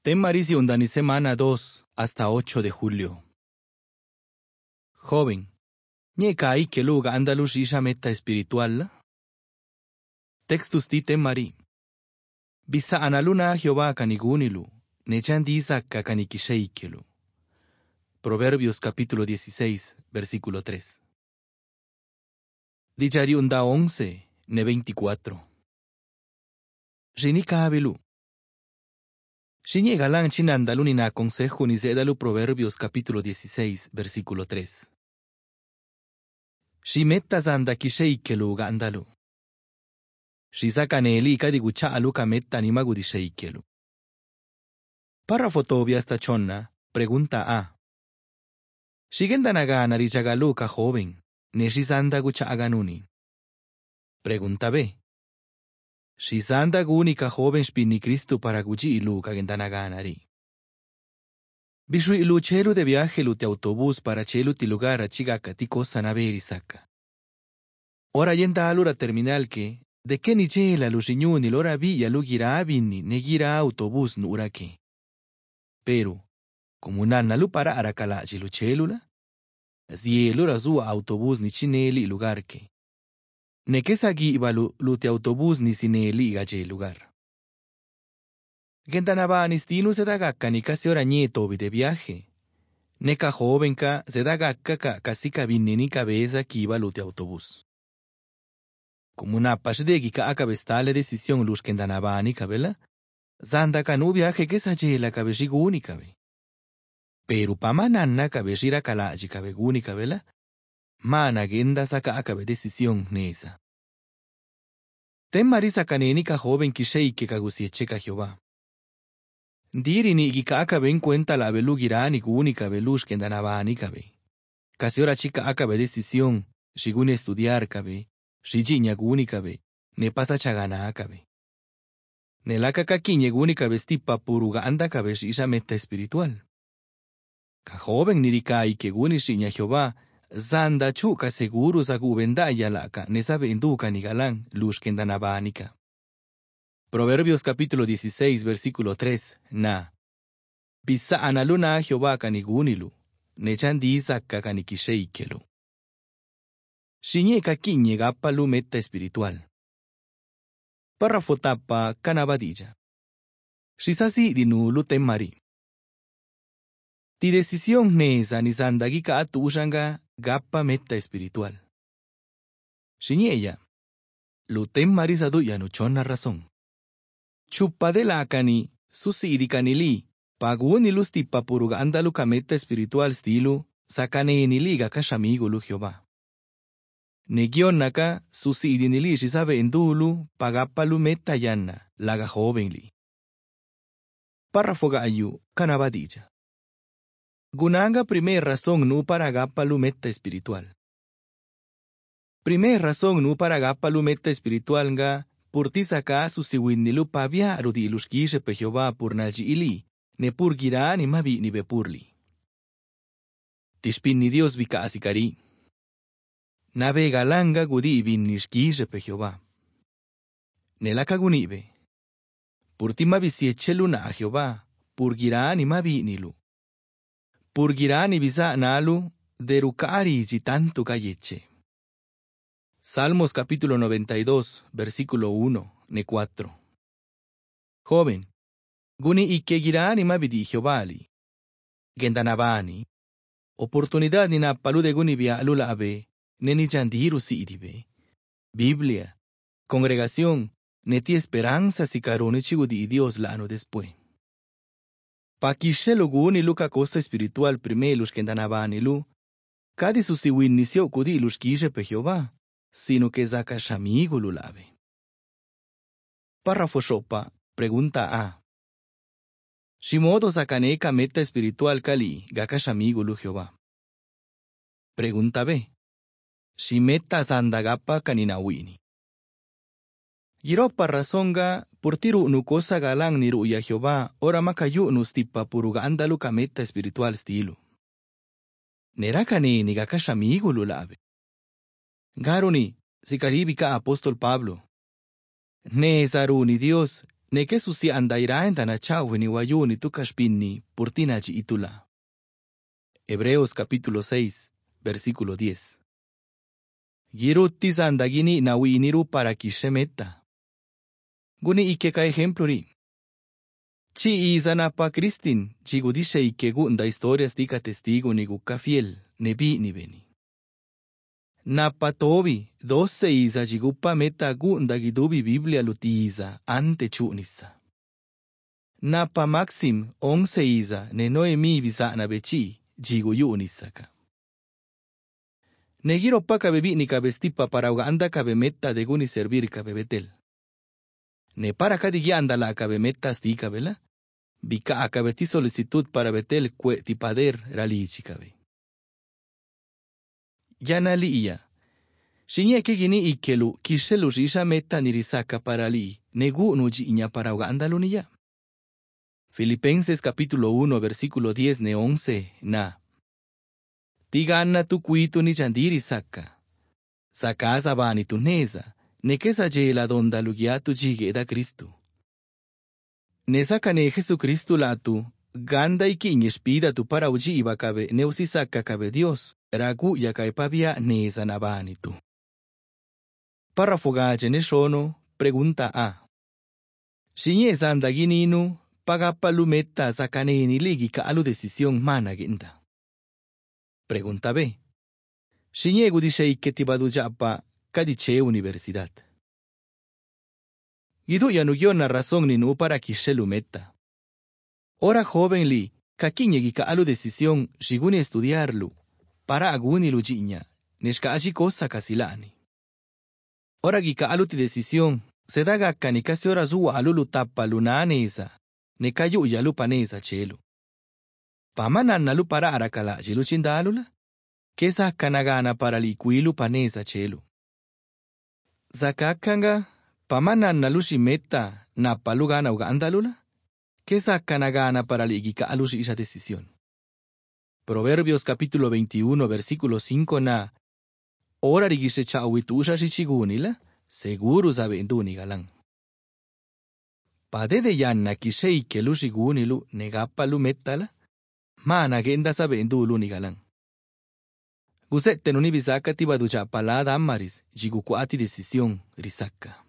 Temmarisi undani semana 2 hasta 8 de julio. Joven, ñeka ai que luga andalus isha meta espiritual. Textus ti temmari. Bisa analuna Jehová canigunilu, nechan disaka canikisheikelu. Proverbios capítulo 16, versículo 3. Dijari unda 11, ne 24. Jinika abelu. Shiñe galán chinandalu na consejo ni zedalu Proverbios capítulo 16, versículo 3. Shimetta zanda kisheikelu gandalu. Shisakaneli kadigucha aluka metta nimagu disheikelu. Párrafo tobia hasta chonna, pregunta A. Shigenda narichagaluka joven, neshizanda gucha aganuni. Pregunta B. Shizanda gunika joven spini Cristo para guji iluka gendanaganari. Bishu ilu chelu de viaje lute autobús para chelu ti lugar a chigaka ti cosa naveri saka. Ora yenda alura terminal que, de que ni chela lu shiñuni lora villa lu gira abini ne gira autobús nu urake. Pero, como nana lu para arakalachi lu chelula, zielura zu autobús ni chineli lugar que. Ne que sagi ibalu lute autobús ni sineli gaje lugar. Gentanaba stinu se dagakka ni casi hora nieto de viaje. Neka jovenka se dagakka casi cabine ni cabeza que iba lute autobús. Como una pashdegi ka acabestale decisión luz gentanaba ni cabela, zanda kanu viaje que saje la cabeshigu única ve. Pero pa manana cabeshira kalaji cabeguni cabela, mana genda saka acabe decisión nesa. Temmarisa kanenika joven kisheike kagusiecheca Jehová. Diri ni gika acabe en cuenta la velu girani única velush kendanabani cabe. Casi hora chica acabe decisión, shigune estudiar cabe, shijiña única ve, ne pasa chagana acabe. Nelaka kakiñe única vestipa puruga anda cabe shisha meta espiritual. Ka joven nirika y que guni shiña Jehová, zanda chuka seguro zagu vendaya laka, ne sabe induka ni galán, lush kendanabanika. Proverbios capítulo 16, versículo 3, na. Bisa analuna Jehová kanigunilu, nechan disaka kanikisheikelu. Shiñe kakiñe gapalu meta espiritual. Párrafo tapa canabadilla. Shisasi dinu lutemmari. Ti decisión nesa ni zandagika atushanga gapa meta espiritual. Shiñeya. Lutemmari saduya nuchona razón. Chupadela akani, susidi kanili, paguni lustipa puruga andalu kameta espiritual stilu, sakane niliga kashamigo lu Jehová. Negionaka, susidi nili shisabe endulu, pagapalu meta yana, laga jovenli. Párrafo gayu, canabadilla. Gunanga primer razón nu para agapalu meta espiritual. Primer razón nu para agapalu meta espiritual nga, purtisaka susiwinnilu pavia rudi ilushkishe pe Jehová purnalji ili, ne purgira ni mabi ni bepurli. Tishpin ni Dios vika asikari. Navega langa gudi vinnishkishe pe Jehová. Nelaka gunibe. Purtima visiecheluna a Jehová, purgira ni mabi nilu. Purgira ni visa nalu, derukari jitantu kayeche. Salmos capítulo 92, versículo 1, ne 4. Joven, guni ikegirani mabidi Jehovali. Gendanabani. Oportunidad ni napalu de guni via alula abe, neni jandiru si idibe. Biblia, congregación, neti esperanza si carone chigudi Dios la ano después. Pakishelo guni luka cosa espiritual primelus gendanabani lu, kadi susiwinnisio kudi lushkishe pe Jehová. Sino que zaka shamigo lulabe. Párrafo shopa, pregunta A. Shimodo zakaneka meta espiritual kali, gaka shamigo lu Jehová. Pregunta B. Shimeta zandagapa kaninawini. Giropa razonga, purtiru nukosa galang niru ya Jehová, ora makayu nustipa puruga andalu kameta espiritual stilu. Nerakane ni gaka shamigo lulabe. Garuni, si caribika apóstol Pablo. Ne zaruni Dios, ne que susi andairá en tanachawi ni wayuni tu kashpini purtinachi itula. Hebreos capítulo 6, versículo 10. Girutis andagini nawiniru para kishemeta. Guni ikeka ejemplo ri. Chi izanapa Kristin, chigudishe ikegunda historias tika testigo ni guka fiel, nebi ni beni. Napa tobi, 12 isa jigupa meta gunda gidubi Biblia lutiza ante chunisa. Napa Maxim 11 isa ne Noemi bisana bechi, jigu yunisaka. Negiro pa kabebi ni kabestipa para uganda kabemeta de guni servir kabebetel. Ne para kadigianda la kabemeta sti kabela. Bika akabeti solicitud para betel kwe tipader ralichi kabe. Yanali iya. Shinye kegini ikelu kishelu risha meta nirisaka para li. Negu nuji inya para uganda luniya. Filipenses capítulo 1 versículo 10 ne 11 na. Tigana tu kuitu ni chandiri saka. Sakasa bani tu neza. Nekesa jela donda lugiatu jigeda Kristu. Nesaka ne Jesucristo latu, ganda iki inespida tu para uji ibakabe neusisaka kabe Dios, ragu yakaepabia nesa nabani tu. Párrafo gaje ne shono, pregunta A. Shinye zandagininu, pagapalumeta sakaneni ligi ka alu decisión managenda. Pregunta B. Shinye gudishei ketibadu japa, kadiche universidad. Gidu yanugiona razón ni no para kishelumeta. Ora joven li, kakinyegi ka alu decisión, shiguni estudiarlu, para aguni lujiña, neshka aji cosa kasilani. Ora gika alu ti decisión, se daga kanikasi ora zuwa alulu tapa lunanesa, ne kayu yalu panesa chelu. Pamanan nalu para arakala jilu chindalula, kesa kanagana para likuilu panesa chelu. Zakakanga, pamanan nalushi meta na palugana uga andalula, kesa kanagana para ligika alushi esa decisión. Proverbios capítulo 21 versículo 5 na, ora rigise chawitusha shichigunila, seguro sabe induni galang. Pade de yanna kishei kelushi gunilu negapalu metala, mana genda sabe indulu ni galang. Gusette nuni bisaka tibaducha palada amaris, jigukuati decisión, risaka.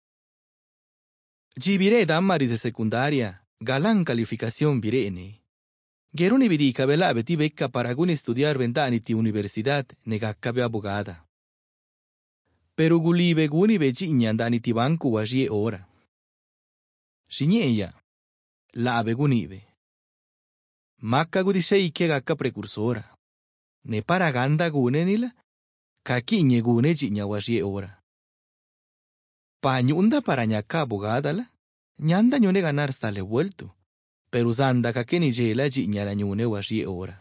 Jibire damaris de secundaria, galán calificación virene. Geruni vidika vela beti becca para gun estudiar vendaniti universidad, negakabe abogada. Pero gulibe guni bejiña daniti banku wajie ora. Shiñeya, la abegunibe. Makka gudishei kegaka precursora. Ne para ganda gunenila, kakiñe gune jiña wajie ora. Pañunda para ñaka abogada la, ñanda ñone ganar sale vuelto, pero zanda kakeni jela jiña la ñune wajie ora.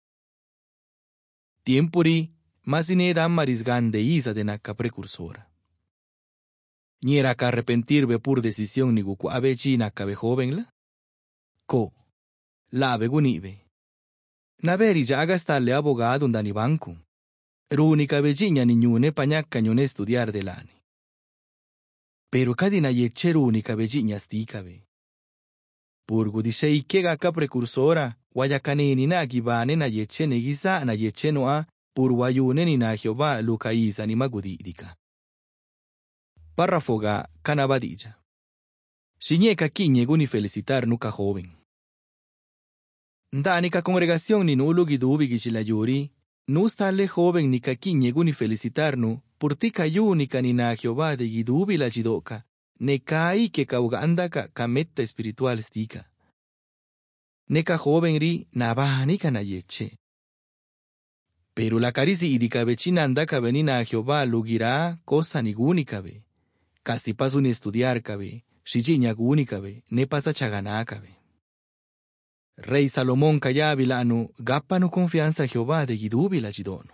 Tiempuri, masine damaris gande isa de naka precursora. Niera ka arrepentirbe por decisión ni guku abechi nakabe joven la? Ko, la abegunibe. Naveri ya agastale abogado ndani banku. Runika bejiña ni ñune pañaka ñune estudiar delani. Pero kadina yeche runika bejiña stikabe. Purgu dishei kega ka precursora, wayakaneni na gibane na yeche negisa na yeche noa, purwayune ni na Jehová lukaisa ni magudidika. Párrafo ga kanabadilla. Shiñeka kiñe guni felicitar nuka joven. Ndanika congregación ni nulu gidubi gichilayuri, nustale joven ni kakiñe guni felicitarnu, purtika yunika ni na Jehová de gidubi la jidoka, ne kai que kauga andaka kametta espiritual stika. Neka joven ri nabanika na yeche. Pero la carisi idika vecina andaka venina a Jehová lugirá cosa niguni kabe. Casi paso ni estudiar kabe, shijiña guni kabe, ne pasa chagana kabe. Rey Salomón kayabilanu, gapanu confianza a Jehová de gidubi la jidono.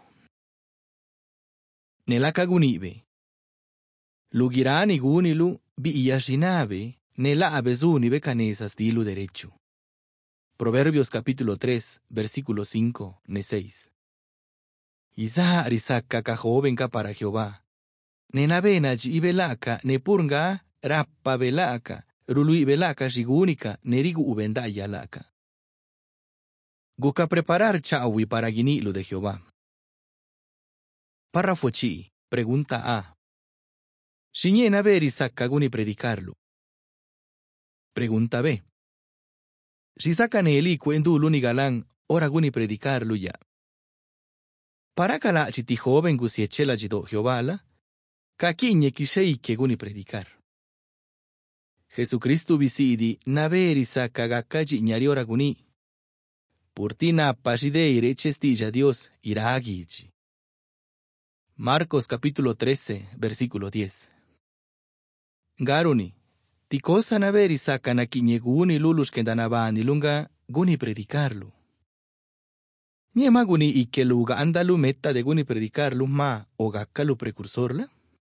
Nelaka gunibe. Lugirani gunilu, bi iyashinabe, nela abezunibe canesa estilo derecho. Proverbios capítulo 3, versículo 5, ne 6. Isa arisaka ka joven ka para Jehová. Nenabena jibelaka, nepurga, rappa belaka, rului belaka shigunika nerigu ubenda yalaka. Guka preparar chawi para guinilu de Jehová. Párrafo chi, pregunta A. Shiñena ver Isaac guni predicarlo. Pregunta B. Shisaka neeli cuendu luni galán, ora guni predicarlo ya. Para kala chiti joven gusiechela jido Jehová la, kakiñe kishei que guni predicar. Jesucristo visidi naver Isaac gakaji ñariora guni. Purtina pashideire chestilla Dios iragichi. Marcos capítulo 13, versículo 10. Garuni, tikosa naver Isaac nakiñe guni lulus kendanabani lunga guni predicarlo. Miema guni ikeluga andalu meta de guni predicarlo ma o gakalu precursorla.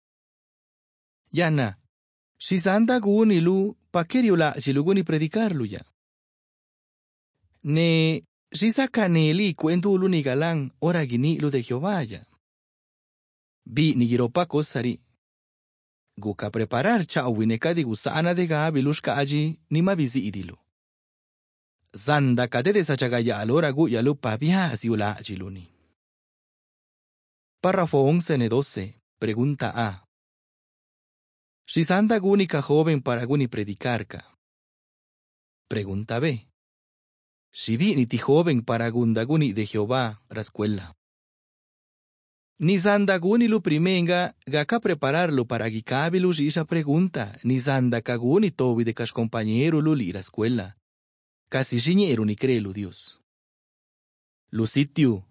Yana, shisanda guni lu pakeriula guni predicarlo ya. Ne shisaka neli cuentu luni galán ora gini lu de Jehová ya. Bi nigiropa kosari. Guka preparar chawineka di gusana de gabilushka allí nima bizi idilu. Zanda kadede sachagaya alora gu yalu pabia asiula ajiluni. Párrafo 11-12. Pregunta A. Shisanda gunika joven para guni predicarka. Pregunta B. Shibi niti joven para gundaguni de Jehová rascuela. Nizanda guni lu primenga gaka prepararlo para gikabilus isha pregunta. Nizanda kaguni tobi de kas compañero lu lira escuela. Casi jiñero ni crelo Dios. Lu sitio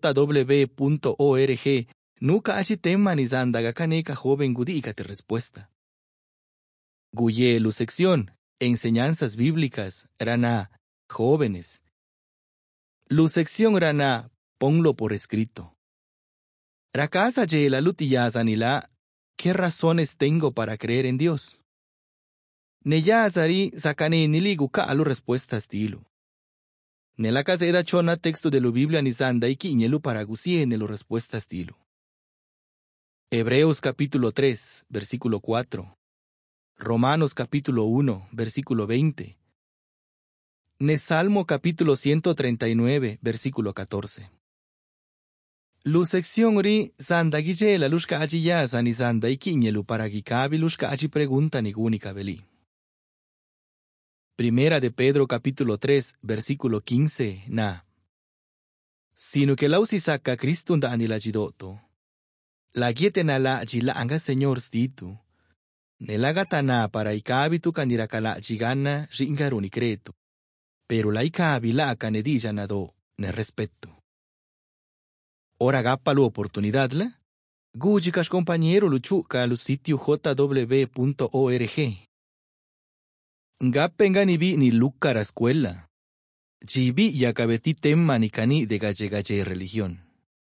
jw.org nuka achi tema nizanda gakaneka joven gudika te respuesta. Guye lu sección enseñanzas bíblicas rana jóvenes. Lu sección rana ponlo por escrito. Rakasa ye la lutiyazanila, ¿qué razones tengo para creer en Dios? Neyazari sakane niligu ka alu respuesta estilo. Nela caseda chona texto de la Biblia nizanda y quiñelu para gusie en lo respuesta estilo. Hebreos capítulo 3, versículo 4. Romanos capítulo 1, versículo 20. Salmo capítulo 139, versículo 14. Lu sección ri sanda guille la lushka achi yaza ni sanda y quiñelu para gikabi lushka achi pregunta ni gunika beli. Primera de Pedro capítulo 3, versículo 15, na. Sino que la usisaka Cristo da anila jidoto. La giete na la jila anga señor stitu. Nelagatana para ikabi tu kandirakala jigana ringaruni creto. Pero la ikabi la canedilla nado ne respeto. Ora gappa lu oportunidad la. Gujikas compañero luchuka lu sitio jw.org. Gappenga ni bi ni lukara escuela. Jibi ya kabeti temma ni kani de galle religión.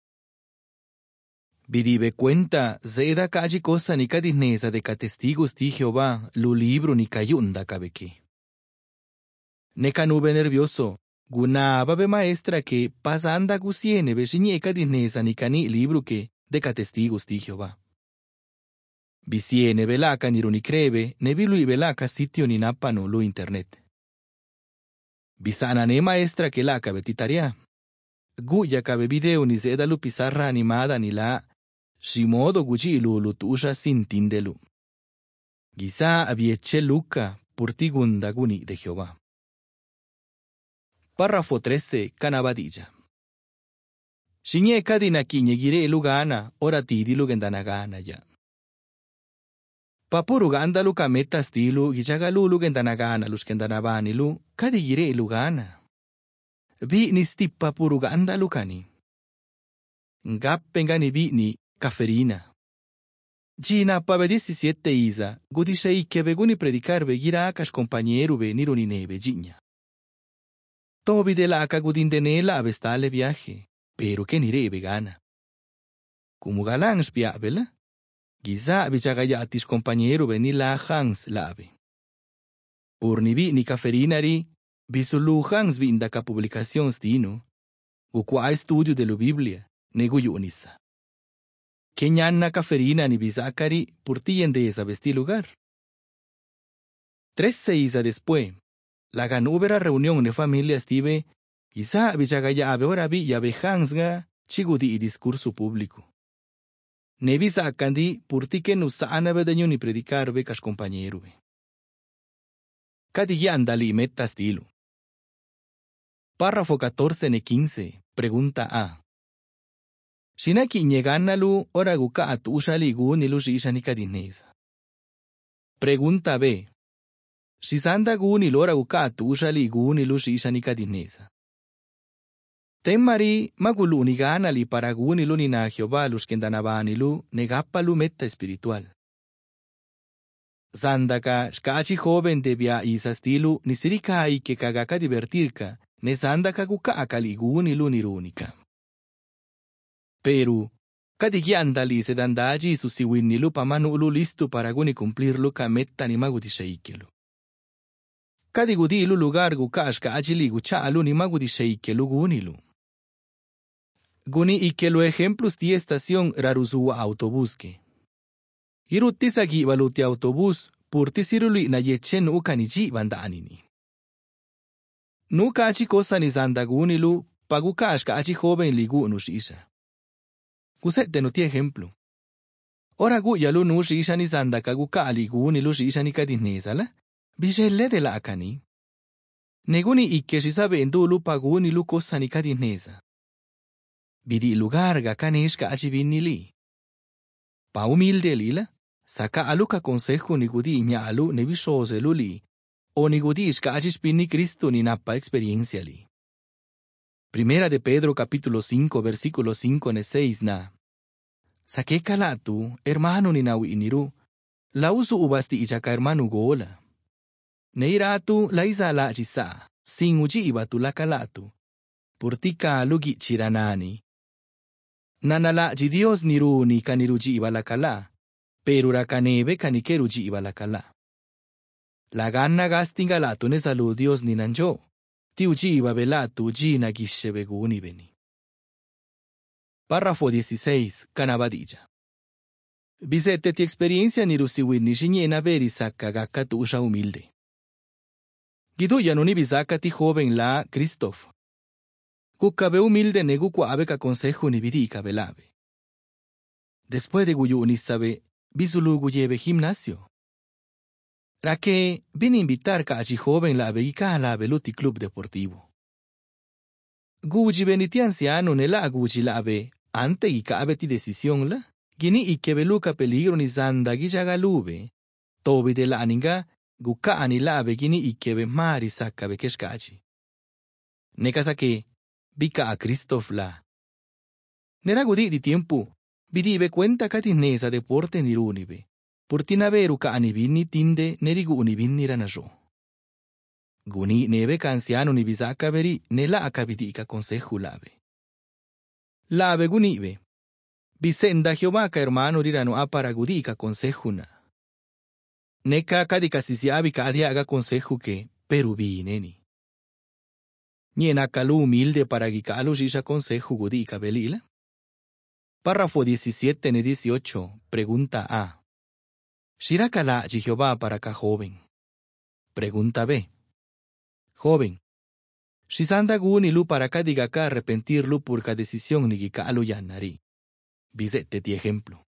Biribe cuenta zeda kaji cosa ni kadinesa de testigos ti Jehová lu libro ni kayunda kabeki. Neka nube nervioso. Guna babe maestra que pasanda gusiene beshiñe kadinesa ni kani libro que de testigos ti Jehová. Bisiene velaka ni runi crebe, ne bilu y velaka sitio ni napano lu internet. Bisana ne maestra que la cabe titaria. Guya cabe video ni zeda lu pizarra animada ni la, shimodo guji lu tusha sin tindelu. Giza abieche luka, purtigunda guni de Jehová. Párrafo 13, canabadilla. Shiñe kadina kiñegire lugana, ora tidi lugendanagana ya. Papuru gandalu kameta stilu gijagalu lugendanagana luskendanabanilu kadigire lugana. Bi ni stippa puru gandalu kani. Ngappengani bi ni kaferina. Gina pave 17 isa gudishei que beguni predicar begira akas compañero veniru ni neve giña. Tobi de la akagudindenela avestale viaje, pero que nire vegana. Como galán spiabela. Giza bichagaya atis compañero veni la Hans lave. Urnibi ni caferinari, bisulu Hans vindaka publicación stino, ukwa estudio de la Biblia, neguyu unisa. Kenyanna caferina ni bisakari, purtiyende esa vesti lugar. 13 después, la ganúbera reunión de familias tive, quizá bichagaya ahora vi ya bejansga, chigudi y discurso público. Nevisa kandi purtique no saana bedaño ni predicar becas compañero. Cadilla andali meta estilo. Párrafo 14 ne 15, pregunta A. Shinaki ñeganalu ora guka at ushali gu nilu shishani kadineza. Pregunta B. Shisanda gu nilu ora guka at ushali gu nilu shishani kadineza. Temari magulu ni ganali para gu nilu ni na Jehová lus kendanabanilu negapalu meta espiritual. Sandaka shkachi joven debia isa stilu ni sirika ai que kagaka divertirka ne sandaka guka akali gu nilu nirunika. Pero, kadigi andali se dandaji susiwinilu pamanulu listo para guni cumplirlo kametta ni maguti sheikelu. Kadigudilu lugar gukashka achili guchaalu ni maguti sheikelu gunilu. Guni ikelu ejemplos di estación raruzuwa autobuske. Irutisagi baluti autobus purtisiruli na yechen ukaniji bandanini. Nuka achi cosa ni zandagunilu pagukashka achi joven ligu nushisa. Gusete no ti ejemplo. Ora gu yalu nushi isha ni zandaka guka aligu ni lushi isha ni kadinezala, bijelle de la akani. Neguni ikeshi sabe endulu pagu ni lu cosa ni kadineza. Bidi lugar ga kaneshka achibini li. Pa humilde lila, saka aluka consejo ni gudi mia alu ne bishose luli, o ni gudi ishka achishpini Cristo ni napa experiencia li. Primera de Pedro capítulo 5 versículo 5 ne 6 na. Sake kalatu, hermano ni nawi iniru, la usu ubasti ichaka hermano gola. Neiratu la isa la chisa, sin uji ibatu la kalatu, purtika lugi chiranani. Nanala ji Dios niru ni kaniruji iba la kala, pero rakanebe kanikeruji iba la kala. La ganna gastinga latu ne salu Dios ni nanjo. Tiuji babelatu ji nagishebeguni beni. Párrafo 16, Canabadilla. Bisete ti experiencia ni rusiwini shiñena veri saka gaka tu usha humilde. Gidu yanuni bisaka ti joven la Christoph. Kukabe humilde negu kuabeka consejo ni bidi kabelabe. Después de guyu unisabe, bisulu guyebe gimnasio. Rake vine invitar ka achi joven la abegika la beluti club deportivo. Guji beniti anciano ne la guji la abe, ante y ka abeti decisión la, gini y que beluka peligro ni zanda gijagalube, tobi de la aninga, guka ani la abe gini y que be mari saka be keshkachi. Nekasa que, bika a Christoph la. Nera gudi di tiempo, bidi be cuenta katinesa deporte nirunibe. Purtina veru ka anibini tinde nerigu unibini ranajo. Guni nebe ka anciano ni bisaka veri nela akabidi ka consejo labe. Labe gunibe. Bisenda Jehová ka hermano rirano apara gudi ka consejo na. Neka kadika sisiabi ka adia aga consejo que peru bineni. Niena kalu humilde para gikalu shisha consejo gudi ka belila. Párrafo 17 ne 18, pregunta A. Shirakala Jehová para ka joven. Pregunta B. Joven. Shisanda guni lu para ka diga ka arrepentirlu por ka decisión ni gikalu yanari. Bisete ti ejemplo.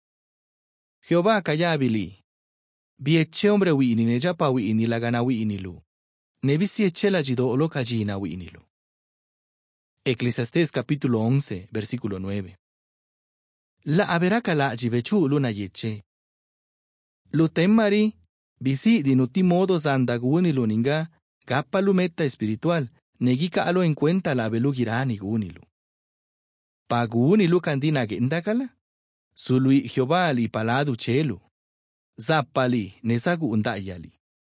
Jehová kayabili. Bieche hombre wini ne japa wini la gana wini lu. Ne bisieche la jido olo kajina wini lu. Eclesiastés capítulo 11, versículo 9. La averaka la jibechu luna yeche. Lutemari, bisi dinuti modo zandaguni luninga, gapa lumeta espiritual, negika alo en cuenta la belugirani gunilu. Pagunilu kandina gendakala, sului Jehová li paladu chelu, zapali nesagu undayali.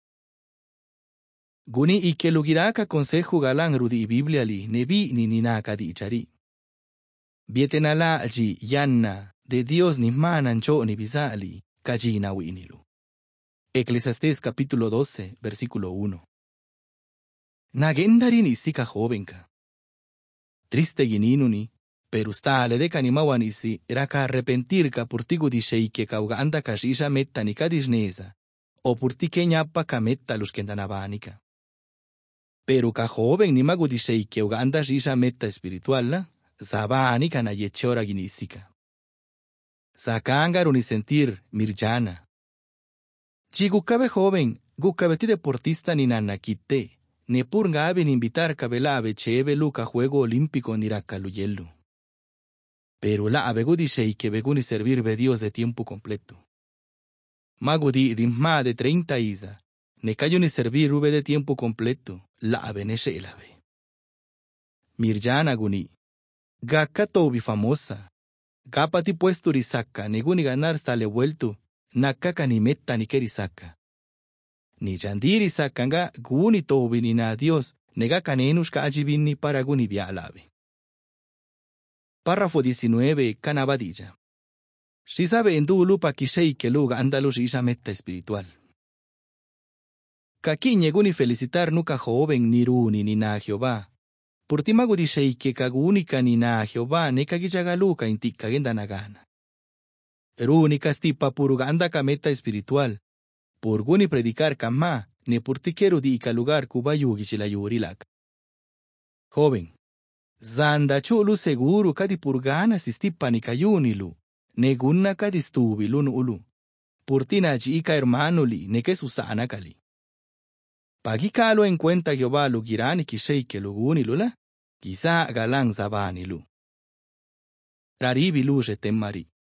Guni ikelugiraka consejo galan rudi Biblia li nebi ni ninaka di ichari. Bietenala ji yanna, de Dios ni manancho ni bizali. Kajina winilu. Eclesiastés capítulo 12, versículo 1. Nagendarin isika jovenka. Triste gininuni, pero stale de kanimawanisi era ka arrepentirka por tigu di sheike kauga anda kashisha metta ni kadisneza, o purtique ñapa kametta luz kendanabanika. Pero ka joven ni magudishei que uganda risha meta espiritual la, zabanika na yechora ginisika. Sakangaru ni sentir mirjana. Chigukabe joven, gukabeti deportista ni nanakite, ne purngabe ni invitar kabelabe chebe luka juego olímpico ni rakaluyelu. Pero la abegudishei que beguni servir Dios de tiempo completo. Magudi dimma de 30 isa, ne cayo ni servir ube de tiempo completo, la abeneshe elabe. Mirjana guni, gakato bi famosa, gapati puesto risaka, neguni ganar stale vuelto, nakaka ni metta ni kerisaka. Ni jandiri sakanga guni tobi ni na Dios, nega kanenushka ajibini para guni bialabe. Párrafo 19, Canabadilla. Si sabe en du lupa kishei que luga andalus isha meta espiritual. Kakiñe guni felicitar nuka joven ni runi ni na Jehová. Por ti magudishei que kagunika ni na Jehová ne kagijagaluka intika gendanagana. Runi kastipa puruga andaka meta espiritual. Por guni predicar kama ne por ti quiero di lugar kubayu gichilayurilak. Joven. Zanda chulu seguro kadi purgana sistipa ni kayunilu. Negunna kadistubi ulu. Purtina chica hermanoli ne que susana kali. Pagikalo en cuenta Jehová lu girani kishei que luguni lula, quizá galán zabani lu. Raribi lu temari.